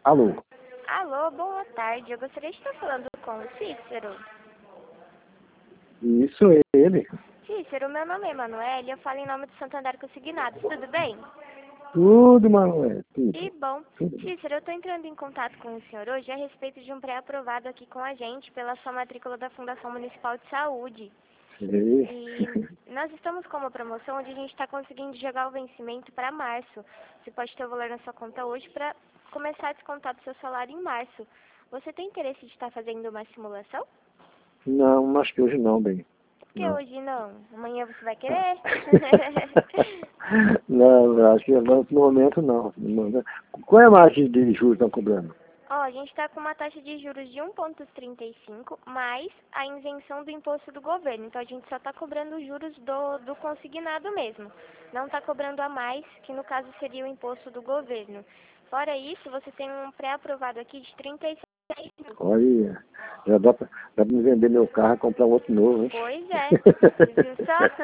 Alô? Alô, boa tarde. Eu gostaria de estar falando com o Cícero. Isso é ele. Cícero, meu nome é Emanuele e eu falo em nome do Santander Consignados. Tudo bem? Tudo, Manuel. Tudo. Que bom. Tudo. Cícero, eu estou entrando em contato com o senhor hoje a respeito de um pré-aprovado aqui com a gente pela sua matrícula da Fundação Municipal de Saúde. E nós estamos com uma promoção onde a gente está conseguindo jogar o vencimento para março. Você pode ter o valor na sua conta hoje para começar a descontar do seu salário em março. Você tem interesse de estar fazendo uma simulação? Não, acho que hoje não, bem. Por que Não. hoje não? Amanhã você vai querer? Não, acho que no momento não. Qual é a margem de juros que estão cobrando? Ó, a gente está com uma taxa de juros de 1,35 mais a isenção do imposto do governo. Então a gente só está cobrando os juros do consignado mesmo. Não está cobrando a mais, que no caso seria o imposto do governo. Fora isso, você tem um pré-aprovado aqui de 36 mil. Olha, já dá pra me vender meu carro e comprar um outro novo, hein? Pois é. Você viu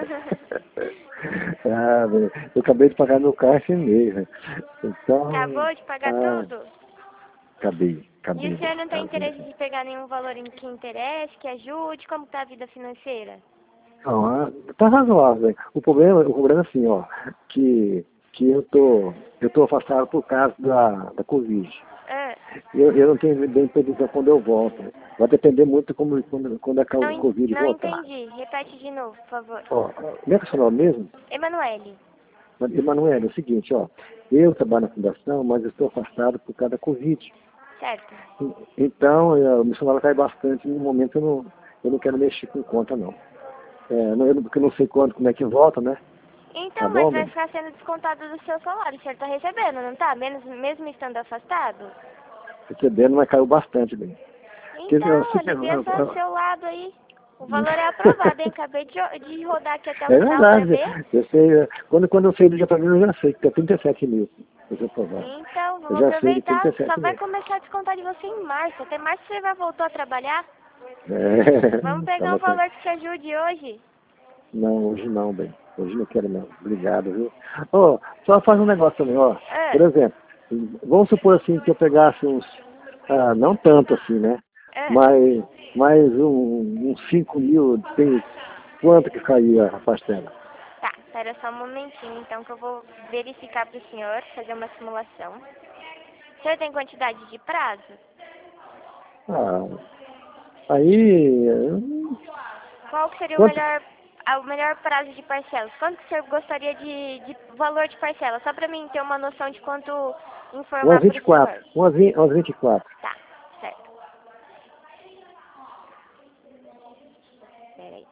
só? Ah, bem, eu acabei de pagar meu carro esse mês, né? Então... Acabou de pagar tudo? Acabei. E o senhor não tem interesse de pegar nenhum valor que interesse, que ajude? Como está a vida financeira? Não, tá razoável, né? O problema é assim, ó, que eu tô afastado por causa da Covid. Ah, Eu não tenho bem previsão quando eu volto. Vai depender muito quando a Covid não voltar. entendi. Repete de novo, por favor. Ó, como é que é o seu nome mesmo? Emanuele. Emanuel, é o seguinte, ó, eu trabalho na fundação, mas eu estou afastado por causa da Covid. Certo. Então, o meu salário cai bastante, no momento eu não quero mexer com conta, não. Porque eu não sei quando, como é que volta, né? Tá Então, mas bom, vai bem? ficar sendo descontado do seu salário. O senhor está recebendo, não tá? Mesmo estando afastado? Recebendo, mas caiu bastante, bem. Então, alivia só o seu lado aí. O valor é aprovado, hein? Acabei de rodar aqui até o É final para verdade, ver. eu sei, quando eu sei do dia pra mim, eu já sei que é 37 mil. Eu já aprovado. Então, Eu vamos já sei de aproveitar. Só 37 vai mil. começar a descontar de você em março. Até março você vai voltar a trabalhar. Vamos Tá pegar um bacana. valor que te ajude hoje. Não, hoje não, bem. Hoje não quero não. Obrigado, viu? Ó, só faz um negócio também, ó. Ah, Por exemplo, vamos supor assim que eu pegasse uns, não tanto assim, né? ah. Mas uns 5 mil, tem quanto que caía a pastela? Tá, espera só um momentinho, então, que eu vou verificar para o senhor, fazer uma simulação. O senhor tem quantidade de prazo? Ah, aí, Qual que seria quanto? o melhor prazo de parcelas? Quanto que o senhor gostaria de valor de parcela? Só para mim ter uma noção de quanto Umas informar para o 24, senhor. umas 24. Tá, certo. Espera aí.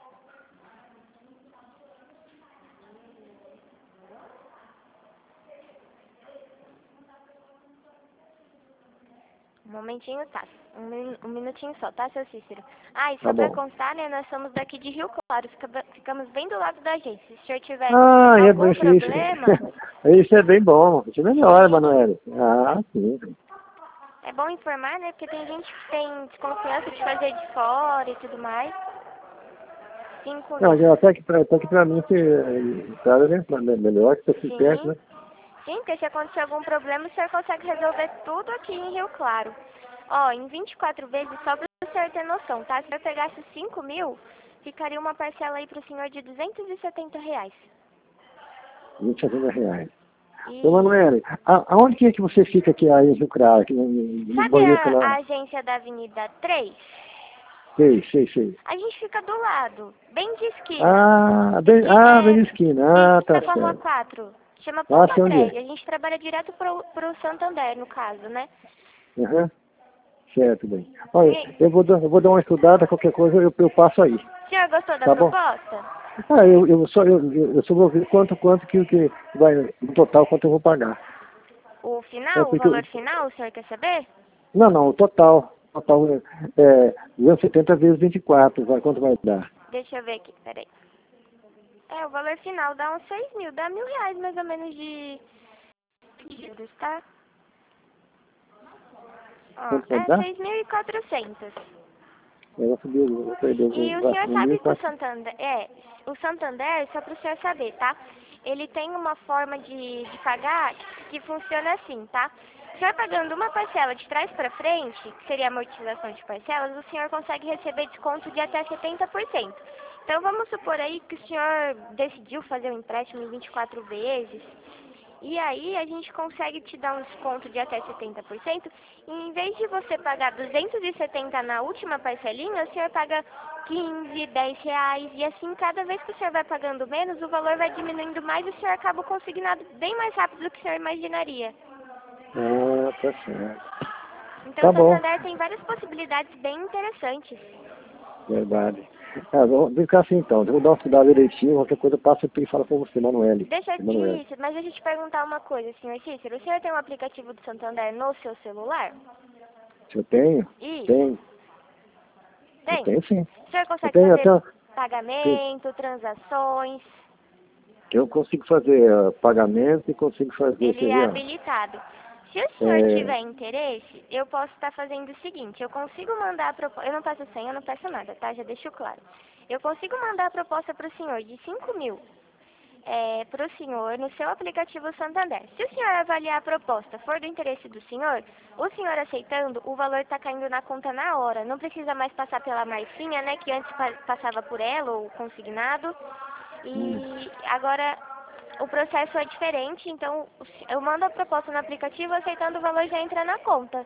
Um momentinho, tá. Um minutinho só, tá, seu Cícero? Ah, e Tá só pra bom. constar, né, nós somos daqui de Rio Claro, ficamos bem do lado da gente. Se o senhor tiver Ah, é bom, algum isso, problema, isso é bem bom. Isso é melhor, sim, Emanuele. Ah, sim. é bom informar, né, porque tem gente que tem desconfiança de fazer de fora e tudo mais. 5 Não, mil. até que pra mim, cara, né? Melhor que tá aqui perto, Sim, né? sim, porque se acontecer algum problema, o senhor consegue resolver tudo aqui em Rio Claro. Ó, em 24 vezes, só pra o senhor ter noção, tá? Se eu pegasse 5 mil, ficaria uma parcela aí pro senhor de R$ 270. R$ 20 a 30. Ô, E Manoel, aonde que é que você fica aqui aí em Rio Claro, aqui no sabe banheiro a lá? agência da Avenida 3? Sei. A gente fica do lado, bem de esquina. Bem na esquina. Ah, tá Fica com a Rua certo. 4. Chama Ah, Pompa sei onde Crédito. é. A gente trabalha direto pro Santander, no caso, né? Aham, certo, bem. Olha, E, eu vou dar uma estudada, qualquer coisa eu passo aí, o senhor gostou da tá bom? proposta? Ah, eu só vou ver quanto que vai, no total, quanto eu vou pagar. O É final, o porque, valor final, o senhor quer saber? não, o total é 270 vezes 24, quanto vai dar? Deixa eu ver aqui, peraí. O valor final dá uns 6 mil, dá R$ 1.000 mais ou menos de juros, tá? Ó, Quanto vai dar? 6.400. Eu vou subir, eu vou perder E o senhor um mil sabe e que quatro. o Santander, só para o senhor saber, tá? Ele tem uma forma de pagar que funciona assim, tá? O senhor pagando uma parcela de trás para frente, que seria a amortização de parcelas, o senhor consegue receber desconto de até 70%. Então vamos supor aí que o senhor decidiu fazer um empréstimo em 24 vezes, e aí a gente consegue te dar um desconto de até 70%, e em vez de você pagar 270 na última parcelinha, o senhor paga 15, 10 reais, e assim cada vez que o senhor vai pagando menos, o valor vai diminuindo mais e o senhor acaba o consignado bem mais rápido do que o senhor imaginaria. Ah, tá certo. Então Tá o bom. Santander tem várias possibilidades bem interessantes. Verdade. Vamos ficar assim então, eu vou dar uma estudada direitinho, qualquer coisa passa e fala com você, Manoel. Isso, mas deixa eu te perguntar uma coisa, senhor Cícero. O senhor tem um aplicativo do Santander no seu celular? Se eu tenho? Isso. Tenho. Tem? Eu tenho sim. O senhor consegue tenho, fazer pagamento, transações? Eu consigo fazer pagamento e consigo fazer... Ele é habilitado. Se o senhor tiver interesse, eu posso estar fazendo o seguinte, eu consigo mandar a proposta, eu não peço senha, eu não peço nada, tá? Já deixo claro. Eu consigo mandar a proposta para o senhor de 5.000 para o senhor no seu aplicativo Santander. Se o senhor avaliar a proposta, for do interesse do senhor, o senhor aceitando, o valor está caindo na conta na hora. Não precisa mais passar pela Marcinha, né, que antes passava por ela, ou consignado. E agora o processo é diferente, então eu mando a proposta no aplicativo, aceitando o valor já entra na conta.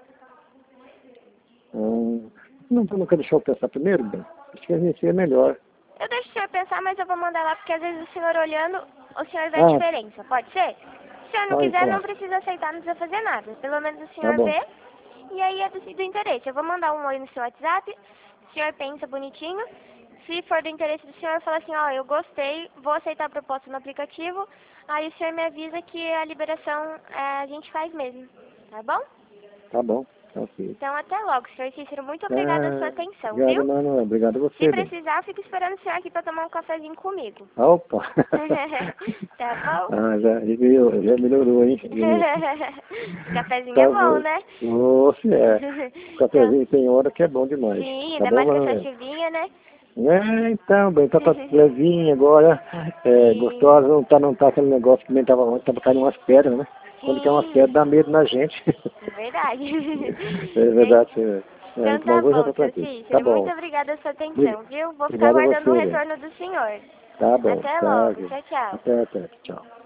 Não quer deixar eu pensar primeiro, bem? Acho que a gente é melhor. Eu deixo o senhor pensar, mas eu vou mandar lá, porque às vezes o senhor olhando, o senhor vê a diferença, pode ser? Se o senhor não quiser, não precisa aceitar, não precisa fazer nada. Pelo menos o senhor vê, e aí é do interesse. Eu vou mandar um oi no seu WhatsApp, o senhor pensa bonitinho. Se for do interesse do senhor, fala assim, ó, eu gostei, vou aceitar a proposta no aplicativo, aí o senhor me avisa que a liberação a gente faz mesmo, tá bom? Tá bom, tá ok. Então até logo, senhor Cícero, muito obrigada pela sua atenção, obrigado, viu? Manoel, obrigado a você. Se precisar, eu fico esperando o senhor aqui pra tomar um cafezinho comigo. Opa! Tá bom? Já melhorou, hein? Cafezinho é bom, né? Nossa, é. Cafezinho tem hora que é bom demais. Sim, tá ainda mais com essa chuvinha, né? Então, bem, tá levinha agora, gostosa, não tá aquele negócio que nem tava ontem, tava caindo umas pedras, né? Sim. Quando cai umas pedras dá medo na gente. É verdade. É verdade, então tá bom, seu Cícero. Tá bom. Muito obrigada pela sua atenção, viu? Vou ficar Obrigado a aguardando o você, retorno do senhor. Tá bom. Até logo, tchau, tchau. Até, tchau.